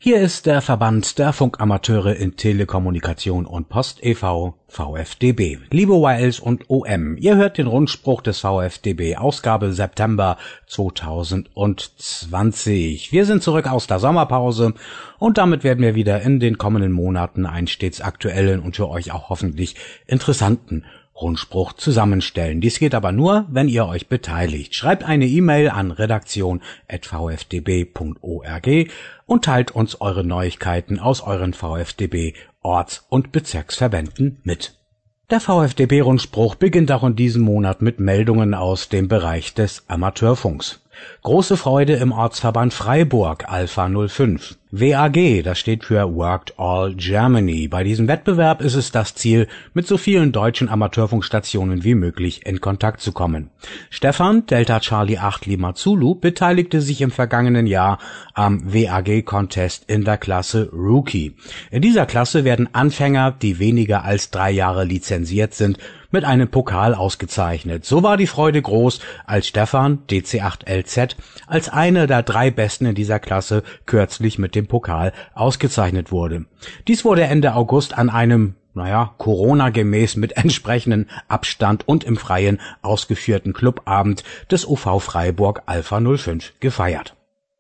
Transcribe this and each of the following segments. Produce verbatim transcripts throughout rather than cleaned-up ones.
Hier ist der Verband der Funkamateure in Telekommunikation und Post e V, V F D B. Liebe Y Ls und O M, ihr hört den Rundspruch des V F D B, Ausgabe September zweitausendzwanzig. Wir sind zurück aus der Sommerpause und damit werden wir wieder in den kommenden Monaten einen stets aktuellen und für euch auch hoffentlich interessanten Rundspruch zusammenstellen. Dies geht aber nur, wenn ihr euch beteiligt. Schreibt eine E-Mail an redaktion at v f d b punkt org und teilt uns eure Neuigkeiten aus euren V F D B Orts- und Bezirksverbänden mit. Der V F D B-Rundspruch beginnt auch in diesem Monat mit Meldungen aus dem Bereich des Amateurfunks. Große Freude im Ortsverband Freiburg, Alpha null fünf. W A G, das steht für Worked All Germany. Bei diesem Wettbewerb ist es das Ziel, mit so vielen deutschen Amateurfunkstationen wie möglich in Kontakt zu kommen. Stefan, Delta Charlie acht Lima Zulu, beteiligte sich im vergangenen Jahr am W A G-Contest in der Klasse Rookie. In dieser Klasse werden Anfänger, die weniger als drei Jahre lizenziert sind, mit einem Pokal ausgezeichnet. So war die Freude groß, als Stefan, D C acht L Z, als einer der drei Besten in dieser Klasse kürzlich mit dem Pokal ausgezeichnet wurde. Dies wurde Ende August an einem, naja, Corona-gemäß mit entsprechendem Abstand und im Freien ausgeführten Clubabend des O V Freiburg Alpha null fünf gefeiert.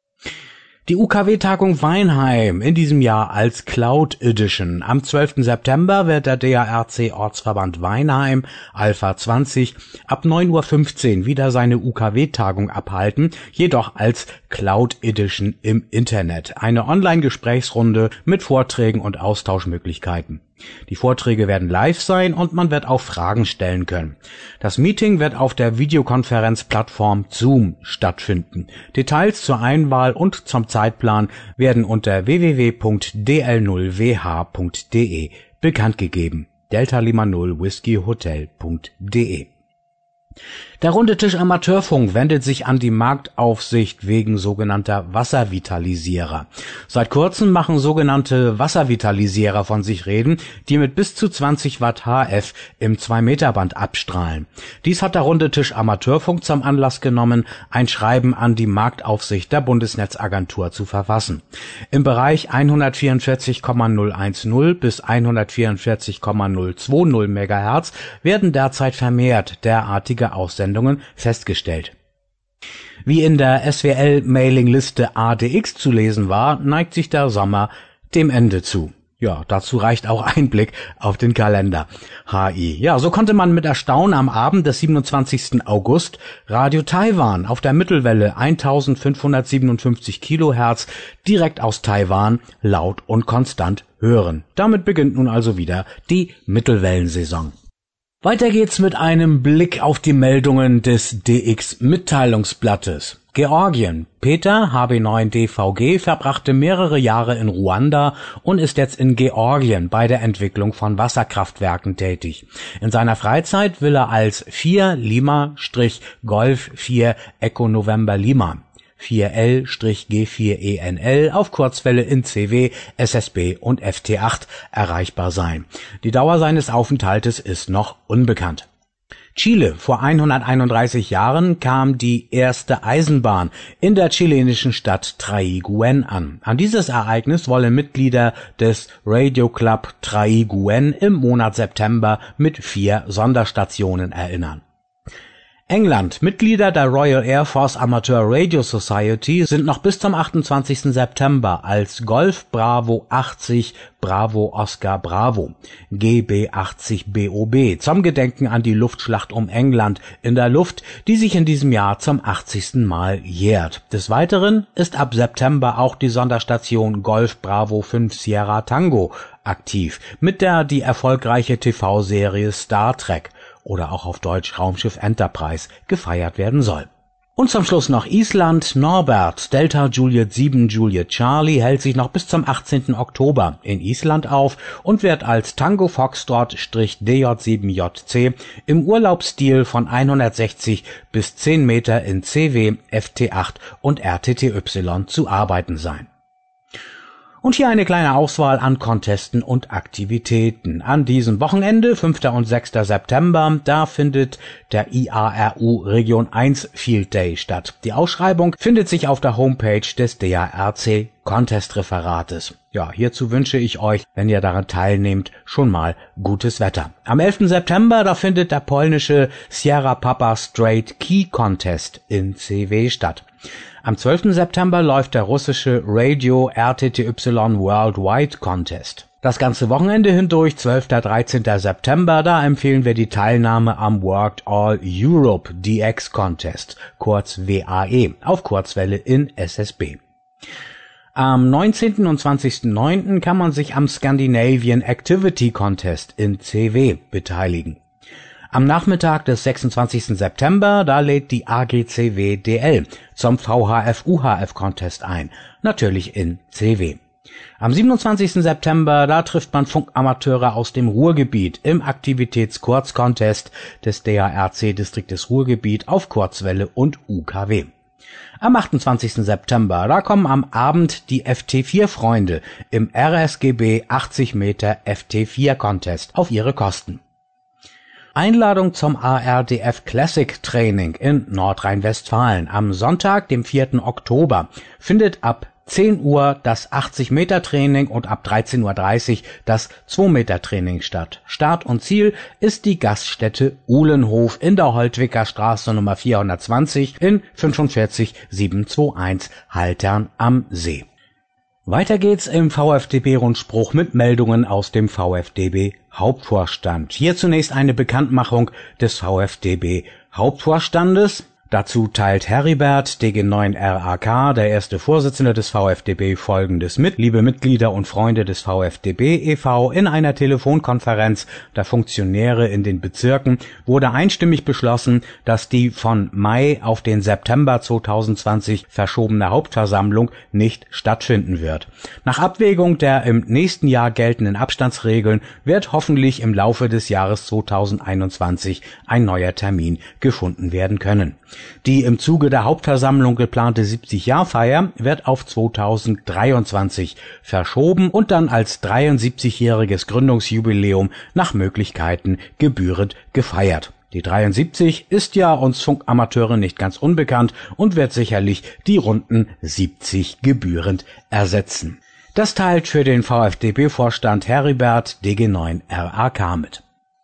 Die U K W-Tagung Weinheim in diesem Jahr als Cloud Edition. Am zwölften September wird der D A R C Ortsverband Weinheim Alpha zwanzig ab neun Uhr fünfzehn wieder seine U K W-Tagung abhalten, jedoch als Cloud Edition im Internet. Eine Online-Gesprächsrunde mit Vorträgen und Austauschmöglichkeiten. Die Vorträge werden live sein und man wird auch Fragen stellen können. Das Meeting wird auf der Videokonferenzplattform Zoom stattfinden. Details zur Einwahl und zum Zeitplan werden unter w w w punkt d l null w h punkt d e bekannt gegeben. Delta Lima null Whisky Hotel punkt d e. Der Runde Tisch Amateurfunk wendet sich an die Marktaufsicht wegen sogenannter Wasservitalisierer. Seit kurzem machen sogenannte Wasservitalisierer von sich reden, die mit bis zu zwanzig Watt H F im zwei Meter Band abstrahlen. Dies hat der Runde Tisch Amateurfunk zum Anlass genommen, ein Schreiben an die Marktaufsicht der Bundesnetzagentur zu verfassen. Im Bereich hundertvierundvierzig Komma null zehn bis hundertvierundvierzig Komma null zwanzig Megahertz werden derzeit vermehrt derartige Aussendungen festgestellt. Wie in der S W L-Mailingliste A D X zu lesen war, neigt sich der Sommer dem Ende zu. Ja, dazu reicht auch ein Blick auf den Kalender. H I. Ja, so konnte man mit Erstaunen am Abend des siebenundzwanzigsten August Radio Taiwan auf der Mittelwelle eintausendfünfhundertsiebenundfünfzig Kilohertz direkt aus Taiwan laut und konstant hören. Damit beginnt nun also wieder die Mittelwellensaison. Weiter geht's mit einem Blick auf die Meldungen des D X-Mitteilungsblattes. Georgien. Peter, H B neun D V G, verbrachte mehrere Jahre in Ruanda und ist jetzt in Georgien bei der Entwicklung von Wasserkraftwerken tätig. In seiner Freizeit will er als vier Lima Golf vier Echo November Lima vier L G vier E N L auf Kurzwelle in C W, S S B und F T acht erreichbar sein. Die Dauer seines Aufenthaltes ist noch unbekannt. Chile. Vor hunderteinunddreißig Jahren kam die erste Eisenbahn in der chilenischen Stadt Traiguén an. An dieses Ereignis wollen Mitglieder des Radio Club Traiguén im Monat September mit vier Sonderstationen erinnern. England. Mitglieder der Royal Air Force Amateur Radio Society sind noch bis zum achtundzwanzigsten September als Golf Bravo achtzig Bravo Oscar Bravo G B achtzig B O B zum Gedenken an die Luftschlacht um England in der Luft, die sich in diesem Jahr zum achtzigsten Mal jährt. Des Weiteren ist ab September auch die Sonderstation Golf Bravo fünf Sierra Tango aktiv, mit der die erfolgreiche T V-Serie Star Trek oder auch auf Deutsch Raumschiff Enterprise gefeiert werden soll. Und zum Schluss noch Island. Norbert, Delta Juliet sieben Juliet Charlie, hält sich noch bis zum achtzehnten Oktober in Island auf und wird als Tango Foxtrot-D J sieben J C im Urlaubsstil von hundertsechzig bis zehn Meter in C W, F T acht und R T T Y zu arbeiten sein. Und hier eine kleine Auswahl an Contesten und Aktivitäten. An diesem Wochenende, fünfter und sechster September, da findet der I A R U Region eins Field Day statt. Die Ausschreibung findet sich auf der Homepage des D A R C Contest-Referates. Ja, hierzu wünsche ich euch, wenn ihr daran teilnehmt, schon mal gutes Wetter. Am elften September, da findet der polnische Sierra Papa Straight Key Contest in C W statt. Am zwölften September läuft der russische Radio R T T Y Worldwide Contest. Das ganze Wochenende hindurch, zwölfter und dreizehnter September, da empfehlen wir die Teilnahme am Worked All Europe D X Contest, kurz W A E, auf Kurzwelle in S S B. Am neunzehnten und zwanzigsten neunten kann man sich am Scandinavian Activity Contest in C W beteiligen. Am Nachmittag des sechsundzwanzigsten September, da lädt die A G C W D L zum V H F U H F Contest ein, natürlich in C W. Am siebenundzwanzigsten September, da trifft man Funkamateure aus dem Ruhrgebiet im Aktivitäts-Kurz-Contest des D A R C-Distriktes Ruhrgebiet auf Kurzwelle und U K W. Am achtundzwanzigsten September, da kommen am Abend die F T vier Freunde im R S G B achtzig Meter F T vier Contest auf ihre Kosten. Einladung zum A R D F Classic Training in Nordrhein-Westfalen. Am Sonntag, dem vierten Oktober, findet ab zehn Uhr das achtzig Meter Training und ab dreizehn Uhr dreißig das zwei Meter Training statt. Start und Ziel ist die Gaststätte Uhlenhof in der Holtwicker Straße Nummer vierhundertzwanzig in fünfundvierzig siebenhunderteinundzwanzig Haltern am See. Weiter geht's im V F D B-Rundspruch mit Meldungen aus dem V F D B-Hauptvorstand. Hier zunächst eine Bekanntmachung des V F D B-Hauptvorstandes. Dazu teilt Heribert, D G neun R A K, der erste Vorsitzende des V F D B, Folgendes mit. Liebe Mitglieder und Freunde des V F D B e V, in einer Telefonkonferenz der Funktionäre in den Bezirken wurde einstimmig beschlossen, dass die von Mai auf den September zweitausendzwanzig verschobene Hauptversammlung nicht stattfinden wird. Nach Abwägung der im nächsten Jahr geltenden Abstandsregeln wird hoffentlich im Laufe des Jahres zweitausendeinundzwanzig ein neuer Termin gefunden werden können. Die im Zuge der Hauptversammlung geplante siebzig-Jahr-Feier wird auf zweitausenddreiundzwanzig verschoben und dann als dreiundsiebzigjähriges Gründungsjubiläum nach Möglichkeiten gebührend gefeiert. Die dreiundsiebzig ist ja uns Funkamateuren nicht ganz unbekannt und wird sicherlich die runden siebzig gebührend ersetzen. Das teilt für den V F D B-Vorstand Heribert, D G neun R A K mit.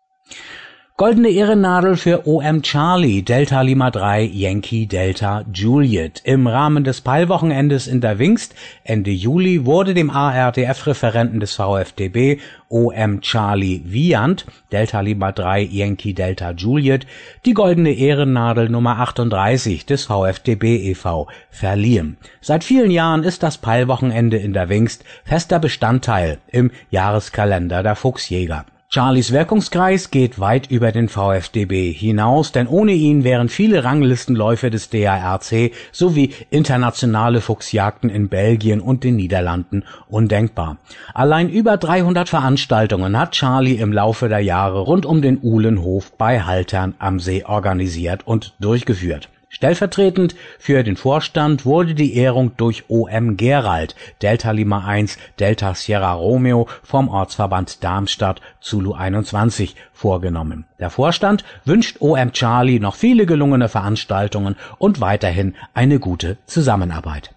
Goldene Ehrennadel für O M Charlie, Delta Lima drei, Yankee Delta Juliet. Im Rahmen des Peilwochenendes in der Wingst Ende Juli wurde dem A R D F-Referenten des V F D B O M Charlie Viant, Delta Lima drei, Yankee Delta Juliet, die Goldene Ehrennadel Nummer achtunddreißig des V F D B e V verliehen. Seit vielen Jahren ist das Peilwochenende in der Wingst fester Bestandteil im Jahreskalender der Fuchsjäger. Charlies Wirkungskreis geht weit über den V F D B hinaus, denn ohne ihn wären viele Ranglistenläufe des D A R C sowie internationale Fuchsjagden in Belgien und den Niederlanden undenkbar. Allein über dreihundert Veranstaltungen hat Charlie im Laufe der Jahre rund um den Uhlenhof bei Haltern am See organisiert und durchgeführt. Stellvertretend für den Vorstand wurde die Ehrung durch O M Gerald, Delta Lima eins, Delta Sierra Romeo vom Ortsverband Darmstadt Zulu einundzwanzig vorgenommen. Der Vorstand wünscht O M Charlie noch viele gelungene Veranstaltungen und weiterhin eine gute Zusammenarbeit.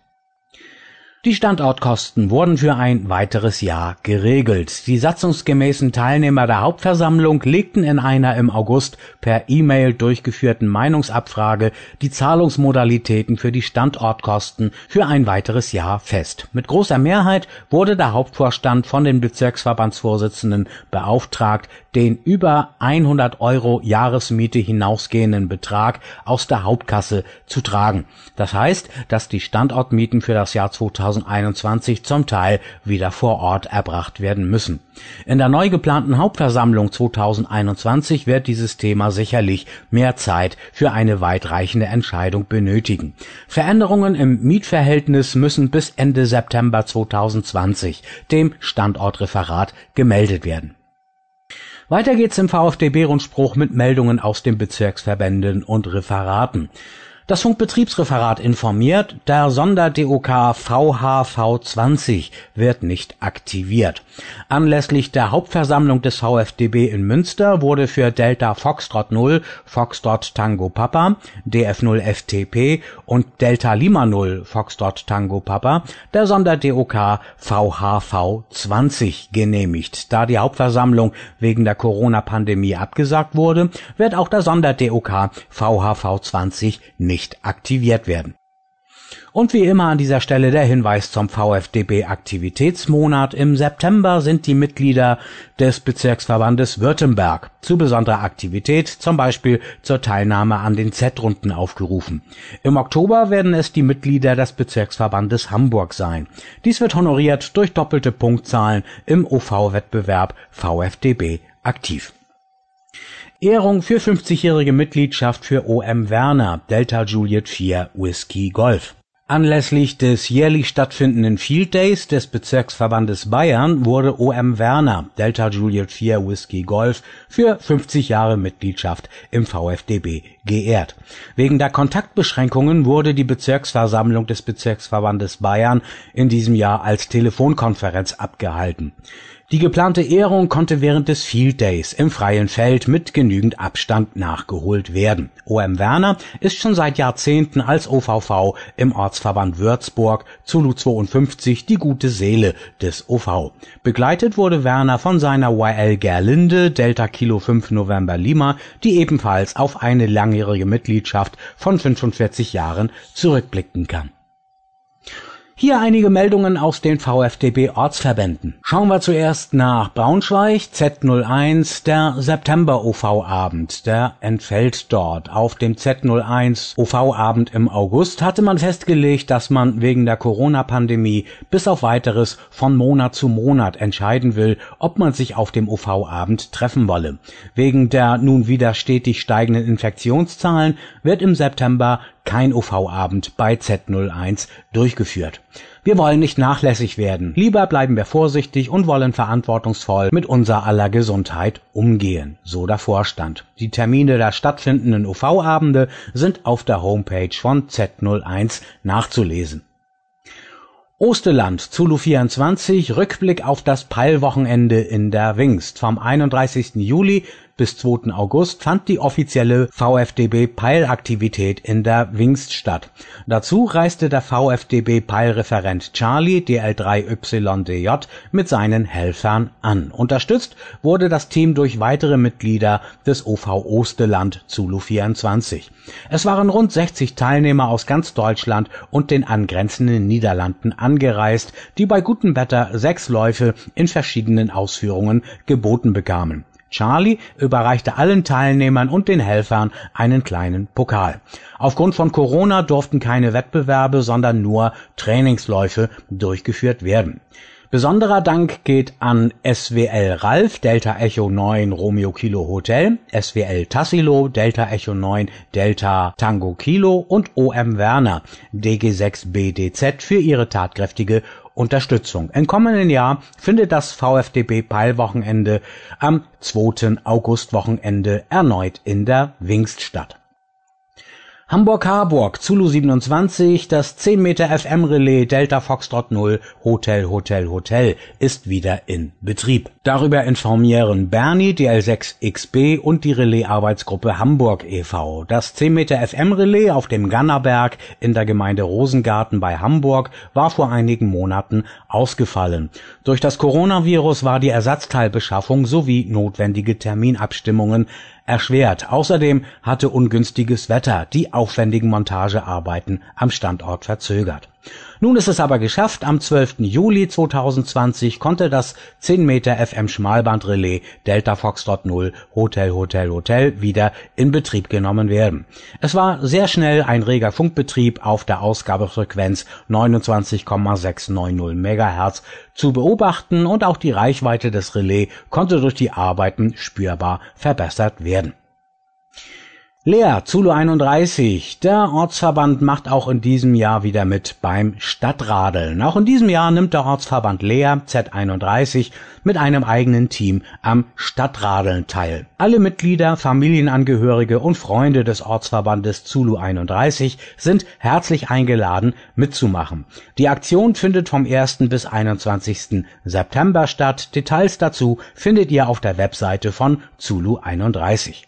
Die Standortkosten wurden für ein weiteres Jahr geregelt. Die satzungsgemäßen Teilnehmer der Hauptversammlung legten in einer im August per E-Mail durchgeführten Meinungsabfrage die Zahlungsmodalitäten für die Standortkosten für ein weiteres Jahr fest. Mit großer Mehrheit wurde der Hauptvorstand von den Bezirksverbandsvorsitzenden beauftragt, den über hundert Euro Jahresmiete hinausgehenden Betrag aus der Hauptkasse zu tragen. Das heißt, dass die Standortmieten für das Jahr zweitausendeinundzwanzig zum Teil wieder vor Ort erbracht werden müssen. In der neu geplanten Hauptversammlung zweitausendeinundzwanzig wird dieses Thema sicherlich mehr Zeit für eine weitreichende Entscheidung benötigen. Veränderungen im Mietverhältnis müssen bis Ende September zweitausendzwanzig dem Standortreferat gemeldet werden. Weiter geht's im V F D B-Rundspruch mit Meldungen aus den Bezirksverbänden und Referaten. Das Funkbetriebsreferat informiert, der Sonder-D O K V H V zwanzig wird nicht aktiviert. Anlässlich der Hauptversammlung des V F D B in Münster wurde für Delta Foxtrot null, Foxtrot Tango Papa, D F null F T P und Delta Lima null, Foxtrot Tango Papa der Sonder-D O K V H V zwanzig genehmigt. Da die Hauptversammlung wegen der Corona-Pandemie abgesagt wurde, wird auch der Sonder-D O K V H V zwanzig nicht aktiviert werden. Und wie immer an dieser Stelle der Hinweis zum V F D B-Aktivitätsmonat. Im September sind die Mitglieder des Bezirksverbandes Württemberg zu besonderer Aktivität, zum Beispiel zur Teilnahme an den Z-Runden aufgerufen. Im Oktober werden es die Mitglieder des Bezirksverbandes Hamburg sein. Dies wird honoriert durch doppelte Punktzahlen im O V-Wettbewerb V F D B aktiv. Ehrung für fünfzigjährige Mitgliedschaft für O M Werner, Delta Juliet vier Whiskey Golf. Anlässlich des jährlich stattfindenden Field Days des Bezirksverbandes Bayern wurde O M Werner, Delta Juliet vier Whiskey Golf, für fünfzig Jahre Mitgliedschaft im V F D B geehrt. Wegen der Kontaktbeschränkungen wurde die Bezirksversammlung des Bezirksverbandes Bayern in diesem Jahr als Telefonkonferenz abgehalten. Die geplante Ehrung konnte während des Field Days im freien Feld mit genügend Abstand nachgeholt werden. O M Werner ist schon seit Jahrzehnten als O V V im Ortsverband Würzburg Zulu zweiundfünfzig die gute Seele des O V. Begleitet wurde Werner von seiner Y L Gerlinde, Delta Kilo fünf November Lima, die ebenfalls auf eine langjährige Mitgliedschaft von fünfundvierzig Jahren zurückblicken kann. Hier einige Meldungen aus den V F D B-Ortsverbänden. Schauen wir zuerst nach Braunschweig, Z null eins, der September-O V-Abend, der entfällt dort. Auf dem Z null eins O V-Abend im August hatte man festgelegt, dass man wegen der Corona-Pandemie bis auf Weiteres von Monat zu Monat entscheiden will, ob man sich auf dem O V-Abend treffen wolle. Wegen der nun wieder stetig steigenden Infektionszahlen wird im September kein O V-Abend bei Z null eins durchgeführt. Wir wollen nicht nachlässig werden. Lieber bleiben wir vorsichtig und wollen verantwortungsvoll mit unser aller Gesundheit umgehen, so der Vorstand. Die Termine der stattfindenden O V-Abende sind auf der Homepage von Z null eins nachzulesen. Osterland, Zulu vierundzwanzig, Rückblick auf das Peilwochenende in der Wingst. Vom einunddreißigsten Juli bis zweiten August fand die offizielle V F D B-Peilaktivität in der Wingst statt. Dazu reiste der V F D B-Peilreferent Charlie, D L drei Y D J, mit seinen Helfern an. Unterstützt wurde das Team durch weitere Mitglieder des O V Osterland Zulu vierundzwanzig. Es waren rund sechzig Teilnehmer aus ganz Deutschland und den angrenzenden Niederlanden angereist, die bei gutem Wetter sechs Läufe in verschiedenen Ausführungen geboten bekamen. Charlie überreichte allen Teilnehmern und den Helfern einen kleinen Pokal. Aufgrund von Corona durften keine Wettbewerbe, sondern nur Trainingsläufe durchgeführt werden. Besonderer Dank geht an S W L Ralf, Delta Echo neun Romeo Kilo Hotel, S W L Tassilo, Delta Echo neun Delta Tango Kilo und O M Werner, D G sechs B D Z für ihre tatkräftige Unterstützung. Im kommenden Jahr findet das V F D B-Peilwochenende am zweiten Augustwochenende erneut in der Wingst statt. Hamburg-Harburg, Zulu siebenundzwanzig, das zehn Meter F M-Relais Delta Foxtrot null Hotel Hotel Hotel ist wieder in Betrieb. Darüber informieren Bernie, D L sechs X B und die Relais-Arbeitsgruppe Hamburg e V. Das zehn Meter F M-Relais auf dem Gannerberg in der Gemeinde Rosengarten bei Hamburg war vor einigen Monaten ausgefallen. Durch das Coronavirus war die Ersatzteilbeschaffung sowie notwendige Terminabstimmungen erschwert. Außerdem hatte ungünstiges Wetter die aufwendigen Montagearbeiten am Standort verzögert. Nun ist es aber geschafft. Am zwölften Juli zweitausendzwanzig konnte das zehn Meter F M Schmalbandrelais Delta Foxtrot null Hotel Hotel Hotel wieder in Betrieb genommen werden. Es war sehr schnell ein reger Funkbetrieb auf der Ausgabefrequenz neunundzwanzig Komma sechshundertneunzig Megahertz zu beobachten und auch die Reichweite des Relais konnte durch die Arbeiten spürbar verbessert werden. Leer, Zulu einunddreißig. Der Ortsverband macht auch in diesem Jahr wieder mit beim Stadtradeln. Auch in diesem Jahr nimmt der Ortsverband Leer Z einunddreißig mit einem eigenen Team am Stadtradeln teil. Alle Mitglieder, Familienangehörige und Freunde des Ortsverbandes Zulu einunddreißig sind herzlich eingeladen, mitzumachen. Die Aktion findet vom ersten bis einundzwanzigsten September statt. Details dazu findet ihr auf der Webseite von Zulu einunddreißig.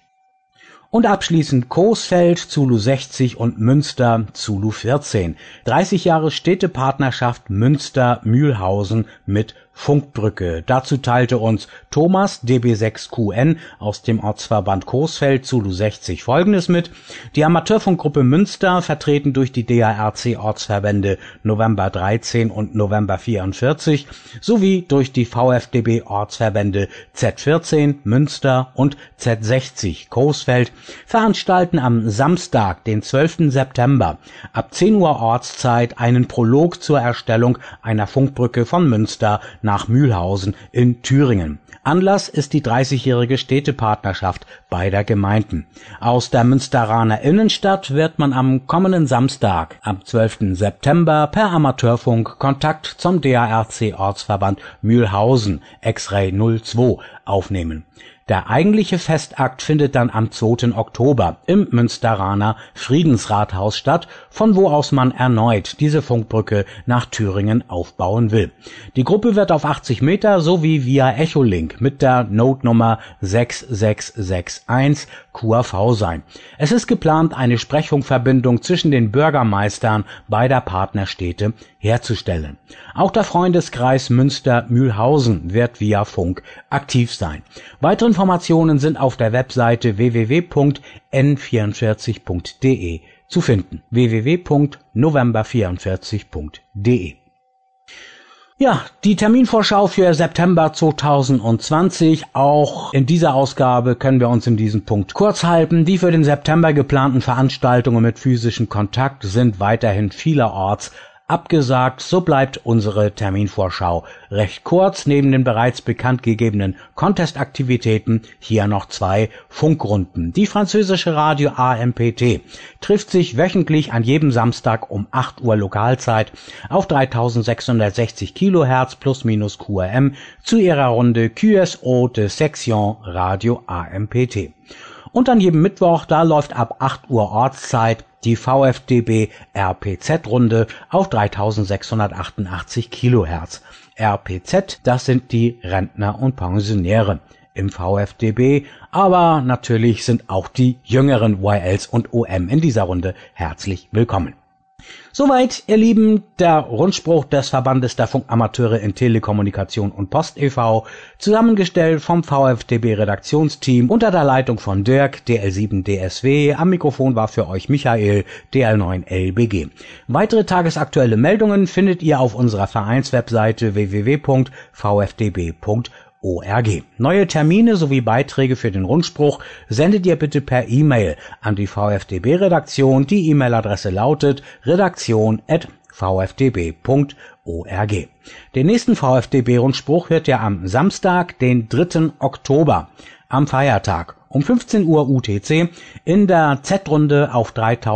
Und abschließend Coesfeld, Zulu sechzig und Münster, Zulu vierzehn. dreißig Jahre Städtepartnerschaft Münster-Mühlhausen mit Funkbrücke. Dazu teilte uns Thomas D B sechs Q N aus dem Ortsverband Coesfeld Zulu sechzig Folgendes mit. Die Amateurfunkgruppe Münster, vertreten durch die D A R C-Ortsverbände November dreizehn und November vierundvierzig, sowie durch die V F D B-Ortsverbände Z vierzehn Münster und Z sechzig Coesfeld, veranstalten am Samstag, den zwölften September, ab zehn Uhr Ortszeit einen Prolog zur Erstellung einer Funkbrücke von Münster nach Mühlhausen in Thüringen. Anlass ist die dreißigjährige Städtepartnerschaft beider Gemeinden. Aus der Münsteraner Innenstadt wird man am kommenden Samstag, am zwölften September, per Amateurfunk Kontakt zum D A R C-Ortsverband Mühlhausen X-Ray null zwei aufnehmen. Der eigentliche Festakt findet dann am zweiten Oktober im Münsteraner Friedensrathaus statt, von wo aus man erneut diese Funkbrücke nach Thüringen aufbauen will. Die Gruppe wird auf achtzig Meter sowie via Echolink mit der Notenummer sechs sechs sechs eins Q A V sein. Es ist geplant, eine Sprechfunkverbindung zwischen den Bürgermeistern beider Partnerstädte herzustellen. Auch der Freundeskreis Münster-Mühlhausen wird via Funk aktiv sein. Weitere Informationen sind auf der Webseite w w w punkt n vierundvierzig punkt d e zu finden. w w w punkt november vierundvierzig punkt d e. Ja, die Terminvorschau für September zweitausendzwanzig. Auch in dieser Ausgabe können wir uns in diesem Punkt kurz halten. Die für den September geplanten Veranstaltungen mit physischem Kontakt sind weiterhin vielerorts abgesagt, so bleibt unsere Terminvorschau recht kurz. Neben den bereits bekannt gegebenen Contest-Aktivitäten hier noch zwei Funkrunden. Die französische Radio A M P T trifft sich wöchentlich an jedem Samstag um acht Uhr Lokalzeit auf dreitausendsechshundertsechzig Kilohertz plus minus Q R M zu ihrer Runde Q S O de Section Radio A M P T. Und an jedem Mittwoch, da läuft ab acht Uhr Ortszeit die V F D B R P Z-Runde auf dreitausendsechshundertachtundachtzig Kilohertz. R P Z, das sind die Rentner und Pensionäre im V F D B, aber natürlich sind auch die jüngeren Y Ls und O M in dieser Runde herzlich willkommen. Soweit, ihr Lieben, der Rundspruch des Verbandes der Funkamateure in Telekommunikation und Post e V, zusammengestellt vom V F D B-Redaktionsteam unter der Leitung von Dirk, D L sieben D S W. Am Mikrofon war für euch Michael, D L neun L B G. Weitere tagesaktuelle Meldungen findet ihr auf unserer Vereinswebseite w w w punkt v f d b punkt org. Neue Termine sowie Beiträge für den Rundspruch sendet ihr bitte per E-Mail an die V F D B-Redaktion. Die E-Mail-Adresse lautet redaktion at v f d b punkt org. Den nächsten V F D B-Rundspruch hört ihr am Samstag, den dritten Oktober, am Feiertag, um fünfzehn Uhr U T C in der Z-Runde auf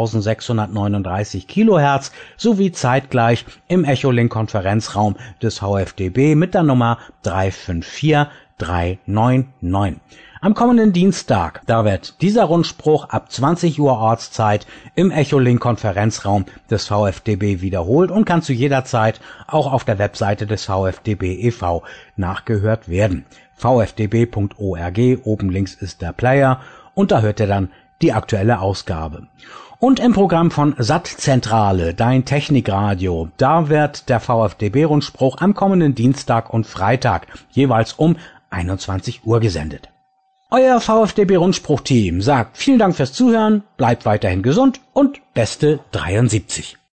dreitausendsechshundertneununddreißig Kilohertz sowie zeitgleich im Echolink-Konferenzraum des V F D B mit der Nummer drei fünf vier drei neun neun. Am kommenden Dienstag, da wird dieser Rundspruch ab zwanzig Uhr Ortszeit im Echolink-Konferenzraum des V F D B wiederholt und kann zu jeder Zeit auch auf der Webseite des V F D B e V nachgehört werden. v f d b punkt org, oben links ist der Player und da hört ihr dann die aktuelle Ausgabe. Und im Programm von Sattzentrale, dein Technikradio, da wird der V F D B-Rundspruch am kommenden Dienstag und Freitag jeweils um einundzwanzig Uhr gesendet. Euer V F D B-Rundspruch-Team sagt vielen Dank fürs Zuhören, bleibt weiterhin gesund und beste dreiundsiebzig.